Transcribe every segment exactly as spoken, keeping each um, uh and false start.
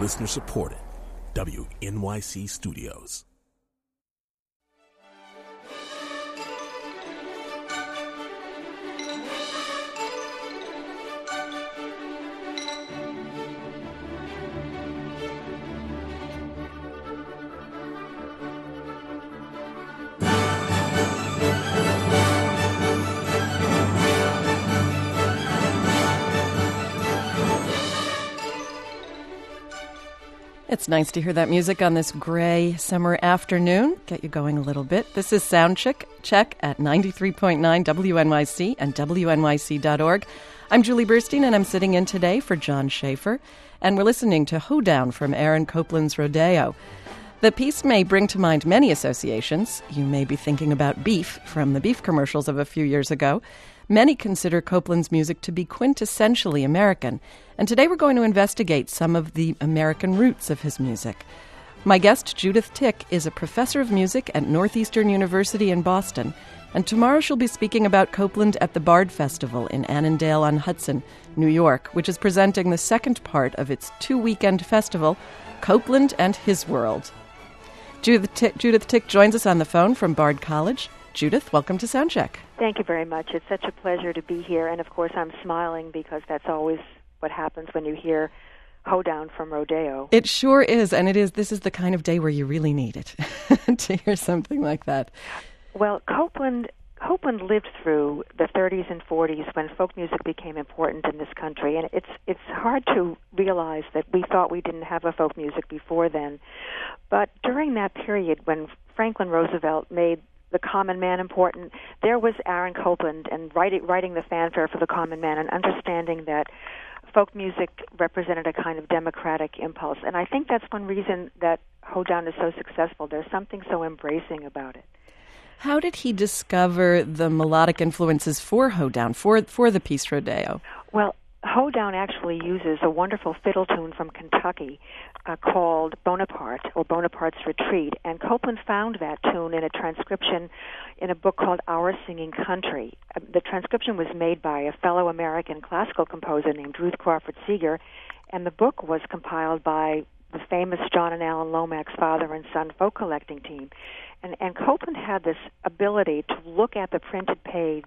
Listener supported. W N Y C Studios. It's nice to hear that music on this gray summer afternoon. Get you going a little bit. This is Soundcheck Check at ninety-three point nine W N Y C and W N Y C dot org. I'm Julie Burstein, and I'm sitting in today for John Schaefer. And we're listening to Hoedown from Aaron Copland's Rodeo. The piece may bring to mind many associations. You may be thinking about beef from the beef commercials of a few years ago. Many consider Copland's music to be quintessentially American, and today we're going to investigate some of the American roots of his music. My guest, Judith Tick, is a professor of music at Northeastern University in Boston, and tomorrow she'll be speaking about Copland at the Bard Festival in Annandale-on-Hudson, New York, which is presenting the second part of its two-weekend festival, Copland and His World. Judith Tick, Judith Tick joins us on the phone from Bard College. Judith, welcome to Soundcheck. Thank you very much. It's such a pleasure to be here, and of course I'm smiling because that's always what happens when you hear Hoedown from Rodeo. It sure is, and it is. This is the kind of day where you really need it to hear something like that. Well, Copland Copland lived through the thirties and forties when folk music became important in this country, and it's it's hard to realize that we thought we didn't have a folk music before then. But during that period when Franklin Roosevelt made the common man important, there was Aaron Copland and writing, writing the fanfare for the common man and understanding that folk music represented a kind of democratic impulse. And I think that's one reason that Hoedown is so successful. There's something so embracing about it. How did he discover the melodic influences for Hoedown, for, for the piece Rodeo? Well, Hoedown actually uses a wonderful fiddle tune from Kentucky uh, called Bonaparte, or Bonaparte's Retreat, and Copland found that tune in a transcription in a book called Our Singing Country. Uh, the transcription was made by a fellow American classical composer named Ruth Crawford Seeger, and the book was compiled by the famous John and Alan Lomax father and son folk collecting team. And, and Copland had this ability to look at the printed page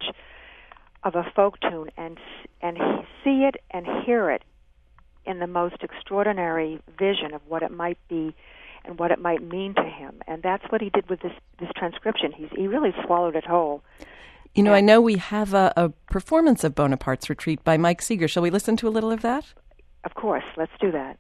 of a folk tune and and see it and hear it in the most extraordinary vision of what it might be and what it might mean to him. And that's what he did with this, this transcription. He's, he really swallowed it whole. You know, and I know we have a, a performance of Bonaparte's Retreat by Mike Seeger. Shall we listen to a little of that? Of course. Let's do that.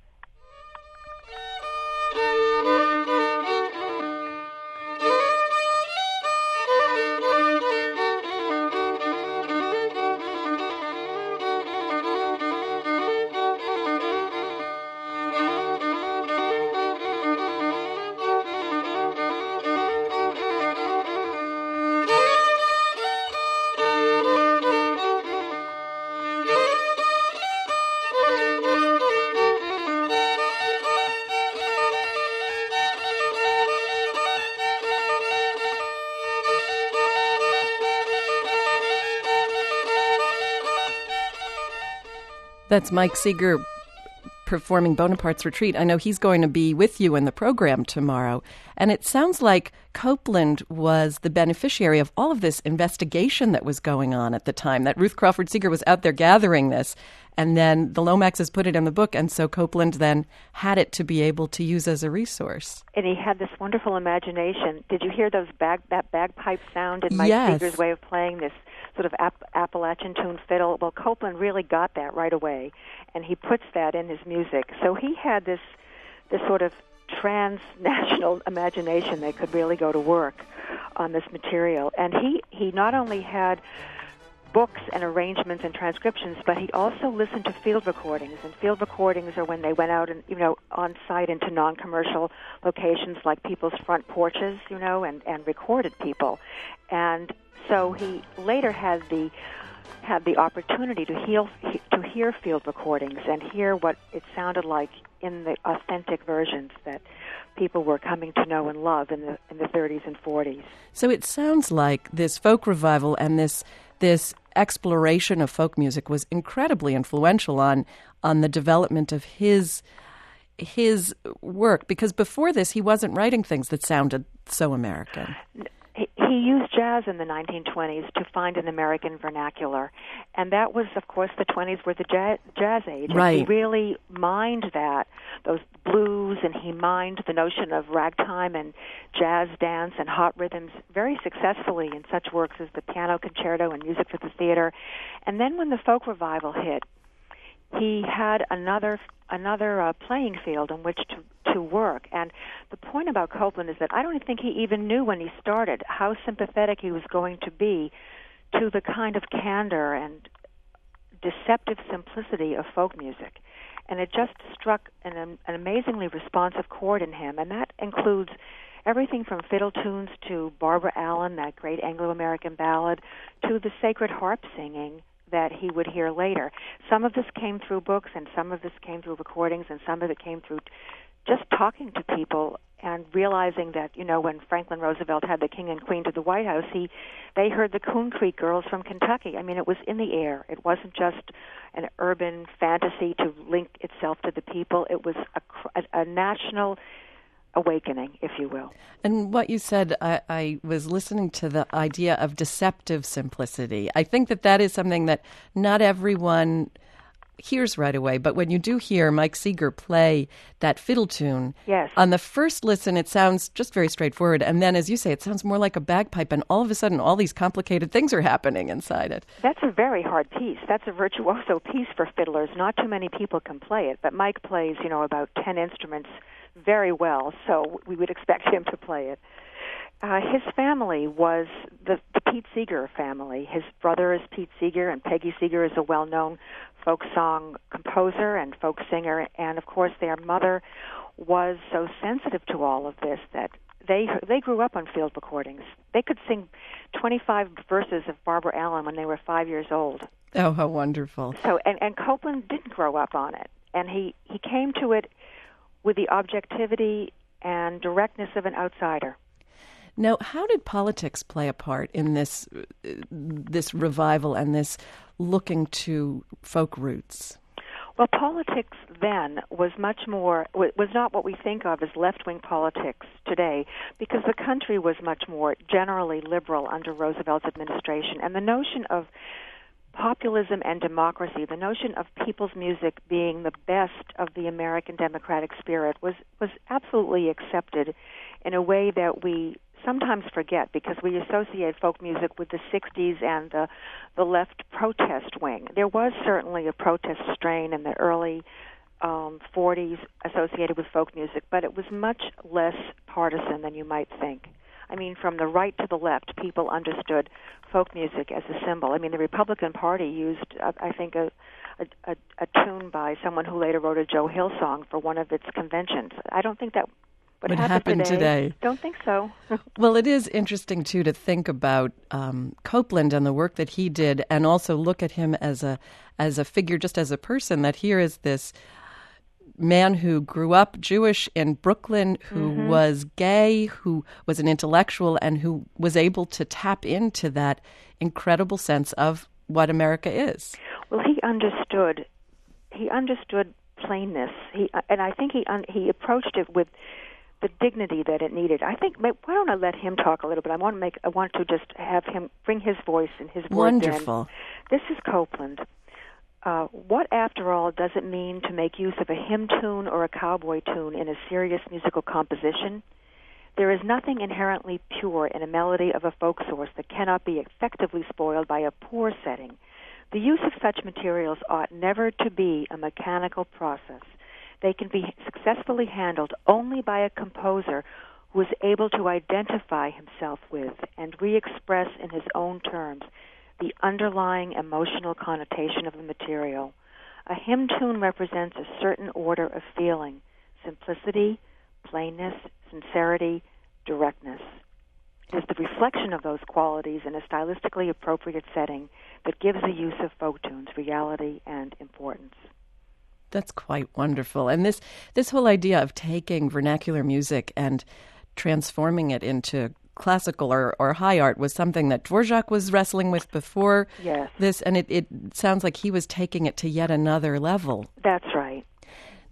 That's Mike Seeger performing Bonaparte's Retreat. I know he's going to be with you in the program tomorrow. And it sounds like Copland was the beneficiary of all of this investigation that was going on at the time, that Ruth Crawford Seeger was out there gathering this. And then the Lomaxes put it in the book, and so Copland then had it to be able to use as a resource. And he had this wonderful imagination. Did you hear those bag, that bagpipe sound in Mike Yes. Seeger's way of playing this sort of App- Appalachian tune fiddle? Well, Copland really got that right away, and he puts that in his music. So he had this this sort of transnational imagination that could really go to work on this material. And he, he not only had books and arrangements and transcriptions, but he also listened to field recordings. And field recordings are when they went out and, you know, on site into non-commercial locations like people's front porches, you know, and, and recorded people. And so he later had the had the opportunity to heal to hear field recordings and hear what it sounded like in the authentic versions that people were coming to know and love in the in the thirties and forties. So it sounds like this folk revival and this this exploration of folk music was incredibly influential on on the development of his his work? Because before this, he wasn't writing things that sounded so American. He, he used jazz in the nineteen twenties to find an American vernacular. And that was, of course, the twenties were the jazz, jazz age. And right. he really mined that, those blues, and he mined the notion of ragtime and jazz dance and hot rhythms very successfully in such works as the Piano Concerto and Music for the Theater. And then when the folk revival hit, he had another another uh, playing field in which to, to work. And the point about Copland is that I don't think he even knew when he started how sympathetic he was going to be to the kind of candor and deceptive simplicity of folk music. And it just struck an, an amazingly responsive chord in him, and that includes everything from fiddle tunes to Barbara Allen, that great Anglo-American ballad, to the sacred harp singing that he would hear later. Some of this came through books, and some of this came through recordings, and some of it came through just talking to people and realizing that, you know, when Franklin Roosevelt had the king and queen to the White House, he they heard the Coon Creek Girls from Kentucky. I mean, it was in the air. It wasn't just an urban fantasy to link itself to the people. It was a, a, a national awakening, if you will. And what you said, I, I was listening to the idea of deceptive simplicity. I think that that is something that not everyone hears right away, but when you do hear Mike Seeger play that fiddle tune, yes. on the first listen it sounds just very straightforward, and then, as you say, it sounds more like a bagpipe, and all of a sudden all these complicated things are happening inside it. That's a very hard piece. That's a virtuoso piece for fiddlers. Not too many people can play it, but Mike plays, you know, about ten instruments very well, so we would expect him to play it. Uh, his family was the, the Pete Seeger family. His brother is Pete Seeger, and Peggy Seeger is a well-known folk song composer and folk singer, and of course their mother was so sensitive to all of this that they they grew up on field recordings. They could sing twenty-five verses of Barbara Allen when they were five years old. Oh, how wonderful. So, and, and Copland didn't grow up on it, and he, he came to it with the objectivity and directness of an outsider. Now, how did politics play a part in this uh, this revival and this looking to folk roots? Well, politics then was much more, was not what we think of as left-wing politics today, because the country was much more generally liberal under Roosevelt's administration. And the notion of populism and democracy, the notion of people's music being the best of the American democratic spirit was, was absolutely accepted in a way that we sometimes forget, because we associate folk music with the sixties and the, the left protest wing. There was certainly a protest strain in the early um, forties associated with folk music, but it was much less partisan than you might think. I mean, from the right to the left, people understood folk music as a symbol. I mean, the Republican Party used, uh, I think, a, a, a tune by someone who later wrote a Joe Hill song for one of its conventions. I don't think that would Would happen happen today. today. Don't think so. Well, it is interesting, too, to think about um, Copland and the work that he did, and also look at him as a as a figure, just as a person, that here is this man who grew up Jewish in Brooklyn, who mm-hmm. was gay, who was an intellectual, and who was able to tap into that incredible sense of what America is. Well, he understood. He understood plainness. He and I think he un, he approached it with the dignity that it needed. I think, why don't I let him talk a little bit? I want to make. I want to just have him bring his voice and his words Wonderful. in. This is Copland. Uh, what, after all, does it mean to make use of a hymn tune or a cowboy tune in a serious musical composition? There is nothing inherently pure in a melody of a folk source that cannot be effectively spoiled by a poor setting. The use of such materials ought never to be a mechanical process. They can be successfully handled only by a composer who is able to identify himself with and re-express in his own terms the underlying emotional connotation of the material. A hymn tune represents a certain order of feeling: simplicity, plainness, sincerity, directness. It is the reflection of those qualities in a stylistically appropriate setting that gives the use of folk tunes reality and importance. That's quite wonderful. And this this whole idea of taking vernacular music and transforming it into classical or, or high art was something that Dvorak was wrestling with before yes. this, and it, it sounds like he was taking it to yet another level. That's right.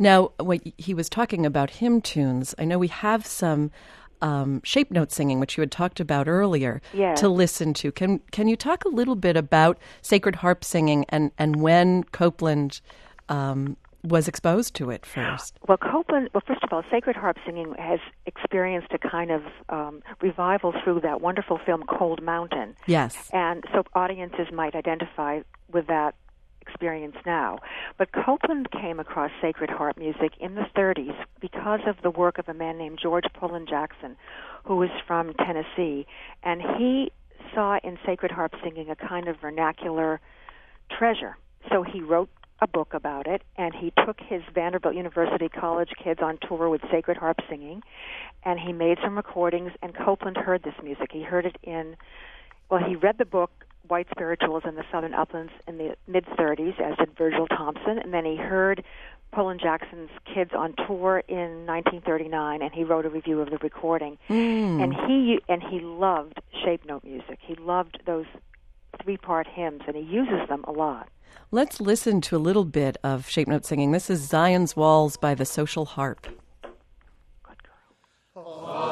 Now, when he was talking about hymn tunes, I know we have some um, shape note singing, which you had talked about earlier, Yes. to listen to. Can can you talk a little bit about sacred harp singing and, and when Copeland um, was exposed to it first? Well, Copeland, well, first of all, sacred harp singing has experienced a kind of um, revival through that wonderful film Cold Mountain. Yes. And so audiences might identify with that experience now. But Copeland came across sacred harp music in the thirties because of the work of a man named George Pullen Jackson, who was from Tennessee. And he saw in sacred harp singing a kind of vernacular treasure. So he wrote a book about it, and he took his Vanderbilt University College kids on tour with sacred harp singing, and he made some recordings, and Copeland heard this music. He heard it in, well, he read the book White Spirituals in the Southern Uplands in the mid-thirties, as did Virgil Thompson, and then he heard Pullen Jackson's kids on tour in nineteen thirty-nine, and he wrote a review of the recording. Mm. And he and he loved shape note music. He loved those three-part hymns, and he uses them a lot. Let's listen to a little bit of shape note singing. This is Zion's Walls by the Social Harp. Good girl.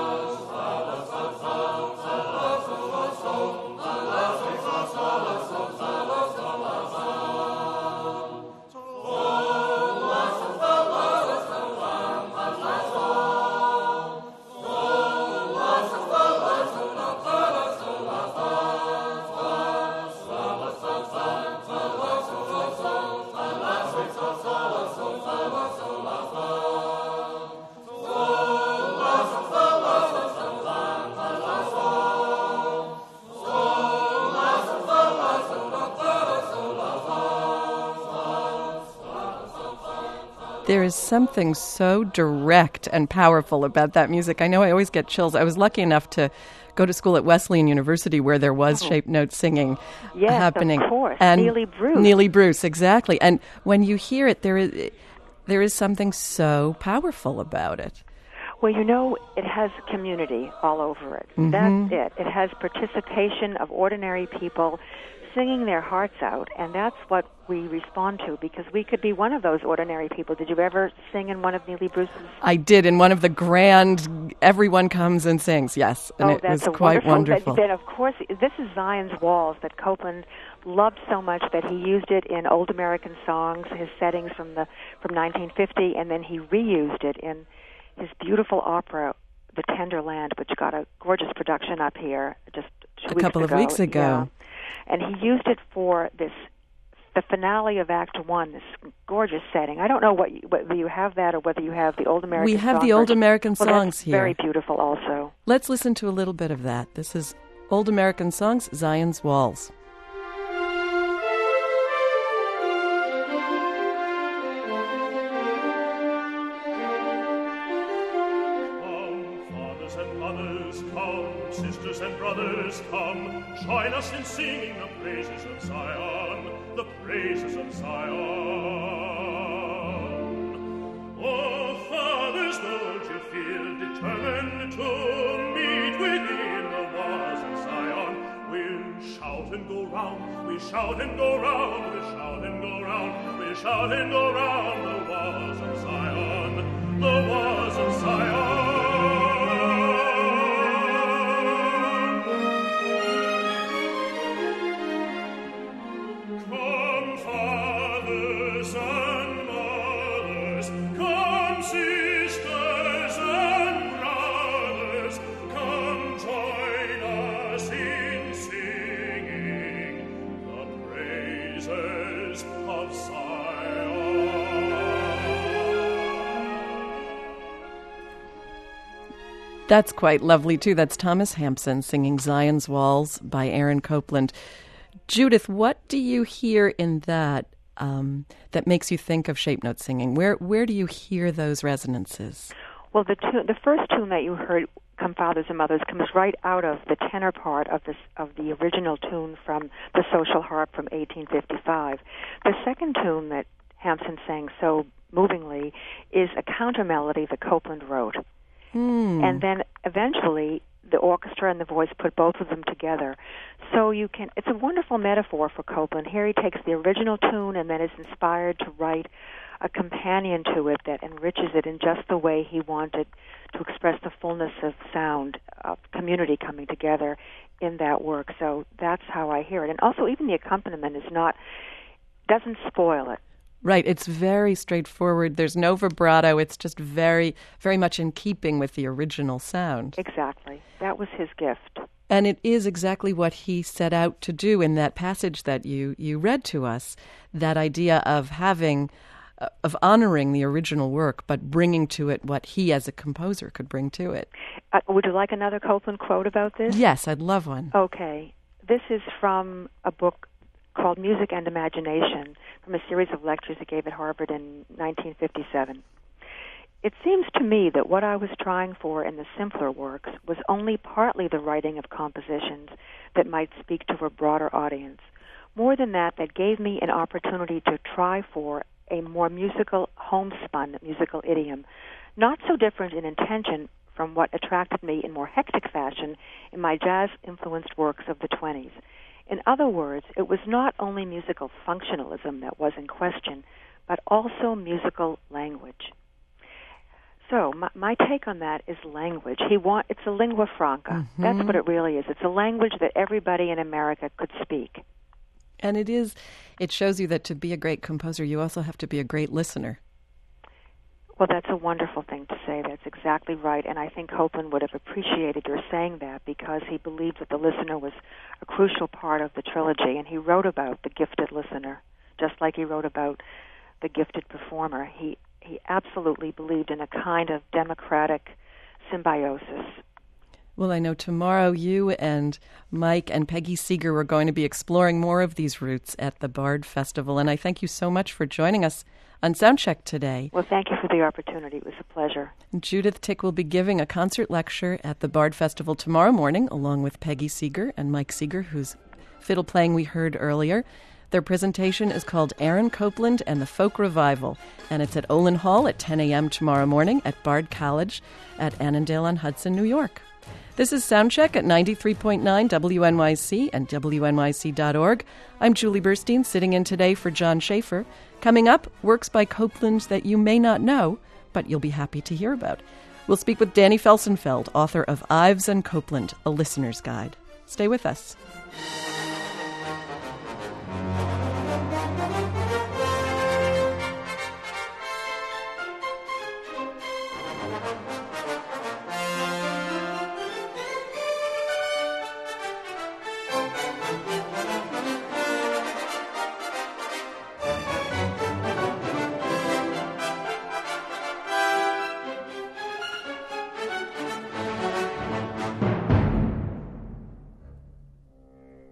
There is something so direct and powerful about that music. I know I always get chills. I was lucky enough to go to school at Wesleyan University where there was Oh. shape note singing Yes, happening. of course. And Neely Bruce. Neely Bruce, exactly. And when you hear it, there is there is something so powerful about it. Well, you know, it has community all over it. Mm-hmm. That's it. It has participation of ordinary people singing their hearts out, and that's what we respond to, because we could be one of those ordinary people. Did you ever sing in one of Neely Bruce's? I did in one of the grand, everyone comes and sings, yes, and oh, it that's was a quite wonderful. Then, of course, this is Zion's Walls that Copeland loved so much that he used it in Old American Songs, his settings from the from nineteen fifty, and then he reused it in his beautiful opera, The Tender Land, which got a gorgeous production up here just two A weeks couple of ago. weeks ago. Yeah. And he used it for this, the finale of Act One, this gorgeous setting. I don't know what you, whether you have that or whether you have the Old American We have Song the Old version. American Well, Songs that's here. very beautiful also. Let's listen to a little bit of that. This is Old American Songs, Zion's Walls. Sisters and brothers, come, join us in singing the praises of Zion, the praises of Zion. Oh, fathers, don't you feel determined to meet within the walls of Zion? We'll shout and go round, we'll shout and go round, we'll shout and go round, we'll shout and go round the walls of Zion, the walls of Zion. That's quite lovely, too. That's Thomas Hampson singing Zion's Walls by Aaron Copland. Judith, what do you hear in that um, that makes you think of shape note singing? Where where do you hear those resonances? Well, the tune, the first tune that you heard, Come Fathers and Mothers, comes right out of the tenor part of this of the original tune from the Social Harp from eighteen fifty-five. The second tune that Hampson sang so movingly is a counter melody that Copland wrote. Hmm. And then eventually the orchestra and the voice put both of them together. So you can, it's a wonderful metaphor for Copland. Here he takes the original tune and then is inspired to write a companion to it that enriches it in just the way he wanted to express the fullness of sound, of community coming together in that work. So that's how I hear it. And also even the accompaniment is not, doesn't spoil it. Right, it's very straightforward. There's no vibrato. It's just very, very much in keeping with the original sound. Exactly. That was his gift. And it is exactly what he set out to do in that passage that you, you read to us, that idea of having, uh, of honoring the original work, but bringing to it what he as a composer could bring to it. Uh, would you like another Copland quote about this? Yes, I'd love one. Okay. This is from a book called Music and Imagination, from a series of lectures he gave at Harvard in nineteen fifty-seven. It seems to me that what I was trying for in the simpler works was only partly the writing of compositions that might speak to a broader audience. More than that, that gave me an opportunity to try for a more musical, homespun musical idiom, not so different in intention from what attracted me in more hectic fashion in my jazz-influenced works of the twenties. In other words, it was not only musical functionalism that was in question, but also musical language. So my, my take on that is language. He want it's a lingua franca. Mm-hmm. That's what it really is. It's a language that everybody in America could speak. And it is, it shows you that to be a great composer, you also have to be a great listener. Well, that's a wonderful thing to say. That's exactly right. And I think Copland would have appreciated your saying that because he believed that the listener was a crucial part of the trilogy. And he wrote about the gifted listener, just like he wrote about the gifted performer. He he absolutely believed in a kind of democratic symbiosis. Well, I know tomorrow you and Mike and Peggy Seeger are going to be exploring more of these roots at the Bard Festival. And I thank you so much for joining us on Soundcheck today. Well, thank you for the opportunity. It was a pleasure. Judith Tick will be giving a concert lecture at the Bard Festival tomorrow morning, along with Peggy Seeger and Mike Seeger, whose fiddle playing we heard earlier. Their presentation is called Aaron Copland and the Folk Revival, and it's at Olin Hall at ten a.m. tomorrow morning at Bard College at Annandale-on-Hudson, New York. This is Soundcheck at ninety-three point nine W N Y C and W N Y C dot org. I'm Julie Burstein, sitting in today for John Schaefer. Coming up, works by Copland that you may not know, but you'll be happy to hear about. We'll speak with Danny Felsenfeld, author of Ives and Copland, A Listener's Guide. Stay with us.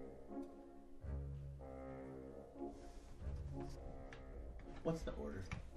What's the order?